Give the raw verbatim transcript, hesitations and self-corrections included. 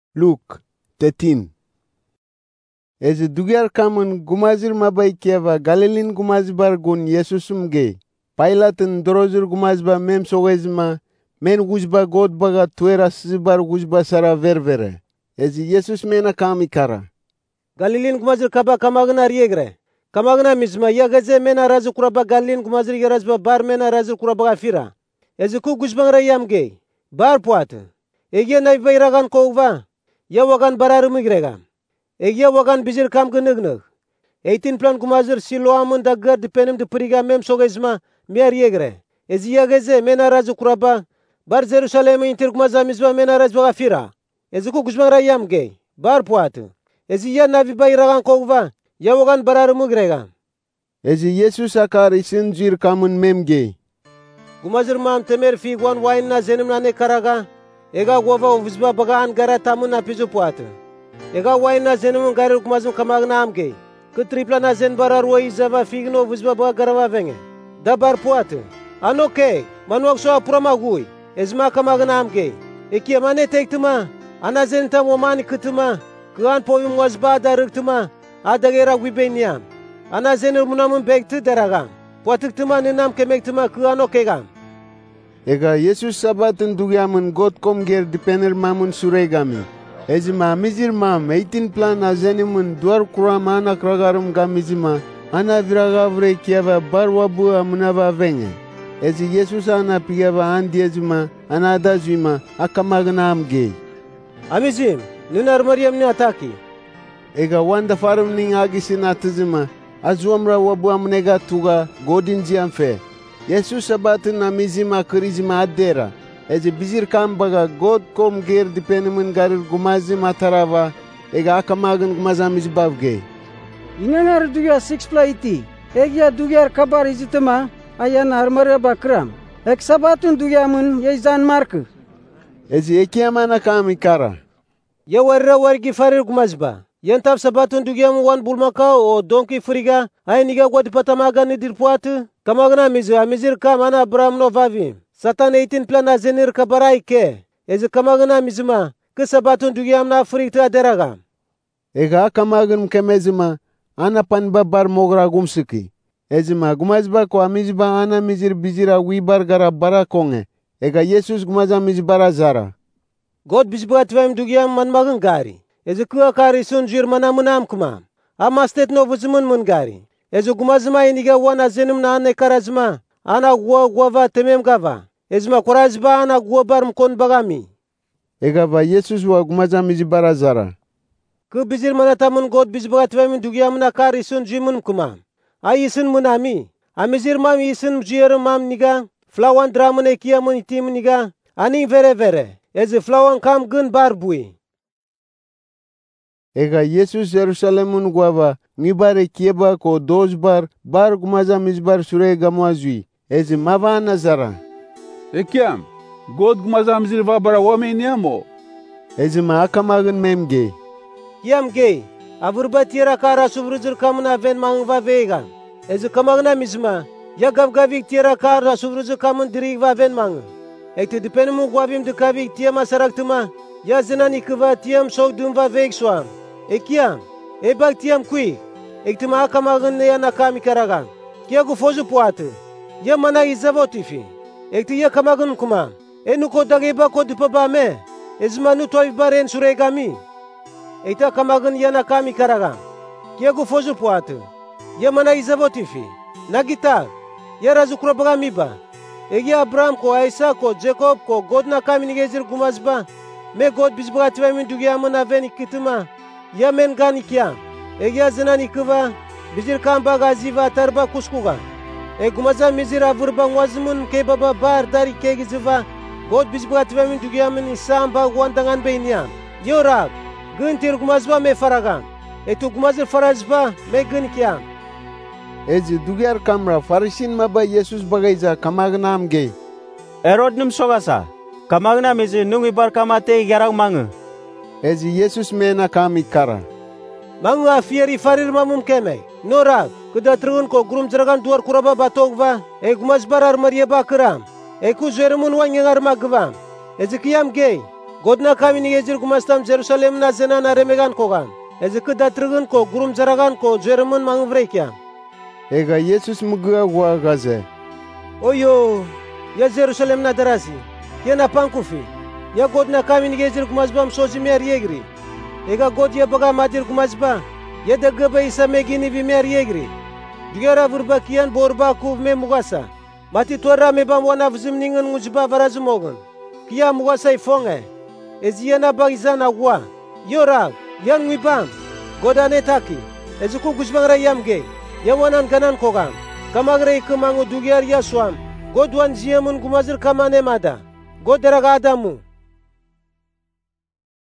Luke thirteen. Ezi dugyar kamun gumazir mabai kiava Galilin gumazbar gun Yesusum ge. Pilatin dorozir gumazba mem sogezma men guzba godbaga tuera sizbar guzba sara ververe. Ezi Yesus mena kami kara. Galilin gumazir kaba kamagna riegre. Kamagna mizma yagaze mena razu kuraba Galilin gumazir yarazba bar mena razu kuraba afira. Ezi ku guzbangra yamge. Bar puat. Ege na vairagan kouva. Ya wagan bararumigregan. Egia wagan bizir kam genug. eighteen plan gumazir siloamun daggar dipenim de priga mem sogezma miar yegre. Ezia geze mena razu kuraba bar Jerusalem inter gumaza mizba mena razu afira. Ezuku guzman rayam ge bar puat. Ezia navi bayragan kouva ya wagan bararumigregan. Ezi Yesus akar isin jir kamun memge. Gumazir mam temer figwan wain na zenim na ne karaga. Ega guava ovizba bagaan gara tamun na pizu puat. Ega wain na zenim garir gumazim kamagna amge. Ke tripla na zen barar wai zava figno ovizba baga garava venge. Da bar puat. Anoke manuak so apurama gui. Ezma kamagna amge. Eki amane tektuma. Ana zen tam wamani ketuma. Kean povim wazba da rktuma. Adagera wibeniam. Ana zenir munamun bekti daragam. Puatiktuma ninam kemektuma kean okegam. Ega Yesus sabatin dugyamun god kom ger dipener mamun suregami. Ezi ma mizir mam eighteen plan azenimun duar kurama ana kragarum gamizima. Ana viraga vre kiava barwabu amunava venge. Ezi Yesus ana pigava andiezima ana adazima akamagna amge. Amizim, nunar Mariam ni ataki. Ega wanda farum ning agisin atizima. Azuamra wabu amnega tuga godin jiamfe. Yesus sabatin amizima krizima adera. Ezi bizir kambaga god kom ger dipenemun garir gumazim atarava. Ega akamagan gumazamiz bavge. Inganar duya six plaiti. Egya dugyar kabar izitema ayan armare bakram. Ek sabatun dugyamun yezan mark. Ezi ekiyamana kami kara. Ya warra wargi farir gumazba. Yantap sabatun dugyam wan bulmaka o donki friga ay niga gwadi patamaga ni dirpuat kamagna mizu amizir kam ana Abraham no vavi satan eighteen plan azenir kabarai ke ezi kamagna mizuma ke sabatun dugyam na frikta deraga. Ega kamagn kemezima ana panba bar mogra gumsiki ezima gumazba ko amizba ana mizir bizira wibar gara bara konge. Ega Yesus gumaza mizbara zara. God bizba tvem dugyam manmagn gari. Ezi kua kari sun jir mana munam kuma. Ama stet no vuzumun mun gari. Ezi gumazma iniga wana zenim na ane karazma. Ana gua guava temem gava. Ezma kurazba ana gua bar mkon bagami. Ega va Yesus wa gumaza mizi barazara. Ke bizir mana tamun God bizbaga tvemin dugia muna kari sun jimun kuma. Ay isin munami. Amizir mam isin jir mam niga. Flawan dramun ekia mun itim niga. Ani vere vere. Ezi flawan kam gun bar bui. Ega Yesus Jerusalemmun guava ngibare kieba ko dos bar bar gumaza mizbar sure gamwazui ezi mava nazara. Ekiam God gumaza mizir va bara wameniamo. Ezi ma akamagan memge. Yam ge avurba tira kara suvruzur kamuna ven mangva vegan. Ezi kamagna mizma ya gavgavik tira kara suvruzur kamun dirigva ven mang. Ekte dipenmu guavim de kavik tiama saraktuma ya zinani kva tiam sok dumva veg swam. Ekiam, ebak tiam kui, ektima akamagan ya nakami karagan. Kia gufozu puate, ya mana izavotifi. Ekti ya kamagan kuma, enuko dageba ko dipabame, ezmanu toy baren suregami. Ekta kamagan ya nakami karagan. Kia gufozu puate, ya mana izavotifi. Nagita, ya razukurabagami ba. Egi Abraham ko Isaac ko Jacob ko God nakami nigezir gumazba. Me God bizbaga tvemin dugiamun aveni kituma. Ya men gani kia, egya zinani kuva, bizir kamba gaziva tarba kuskuga. E gumaza mizir avurba wazimun ke baba bar dari ke giziva, God bizbuga tvemin dugiamin isamba wandangan beinia. Yorag, guntir gumazba me faraga, e tu gumazir farazba me gun kia. Ezi dugyar kamra farishin maba Yesus bagaiza kamagna amge. Erod num sogasa, kamagna mizi nungi bar kamate garang mangu. Ezi Yesus mena kami kara. Mangu afieri farir mamum keme. Norag, kuda trun ko grum jeragan duar kuraba batogva. E gumaz barar maria bakram. E ku zeremun wanyangar magvam. Ezi kiyam gay. God na kami ni ejir gumastam Jerusalem na zena na remegan kogan. Ezi kedatrigen ko gurum jaragan ko jeremen mangvrekiam. Ega Yesus mugua gua gaze. Oyo, ya Jerusalem na darasi. Ya na pankufi. Ya God na kami ni ejir gumasbam soji mer yegri. Ega God ya baga madir gumasba. Ya dagaba isa megini bi mer yegri. Dugera burbakian borba kuv me mugasa. Mati tuara me bam wana vzim ningen ngujba barazumogan. Kia mugasa ifonge. Ezi yana bagizana gua. Yorag, yan ngibam. Godane taki. Ezi ku gujbangra yamge. Yawanan ganan kogam. Kamagre kemangu dugiar yaswam. God wan jiamun gumazir kamane mada. God deraga adamu.